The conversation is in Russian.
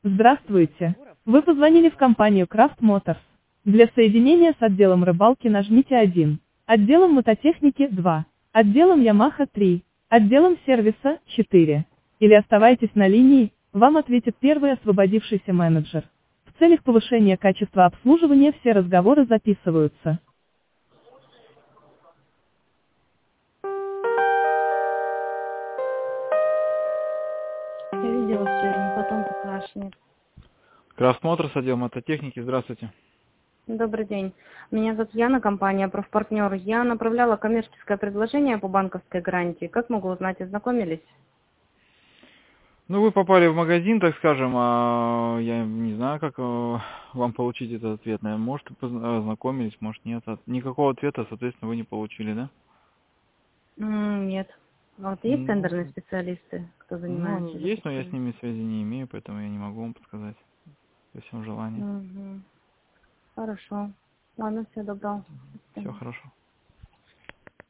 Здравствуйте. Вы позвонили в компанию Craft Motors. Для соединения с отделом рыбалки нажмите 1, отделом мототехники 2, отделом Yamaha 3, отделом сервиса 4. Или оставайтесь на линии, вам ответит первый освободившийся менеджер. В целях повышения качества обслуживания все разговоры записываются. Я видела сегодня, потом покашляет. Craft Motors, отдел мототехники. Здравствуйте. Добрый день. Меня зовут Яна, компания «Профпартнер». Я направляла коммерческое предложение по банковской гарантии. Как могу узнать, ознакомились? Ну, вы попали в магазин, так скажем, а я не знаю, как вам получить этот ответ. Наверное, может, ознакомились, может, нет. Никакого ответа, соответственно, вы не получили, да? Нет. А вот есть Ну, тендерные специалисты, кто ну, они занимается есть, но я с закупками? ними связи не имею, поэтому я не могу вам подсказать при всем желании. Угу. Хорошо. Ладно, всего доброго. До Все свидания. хорошо.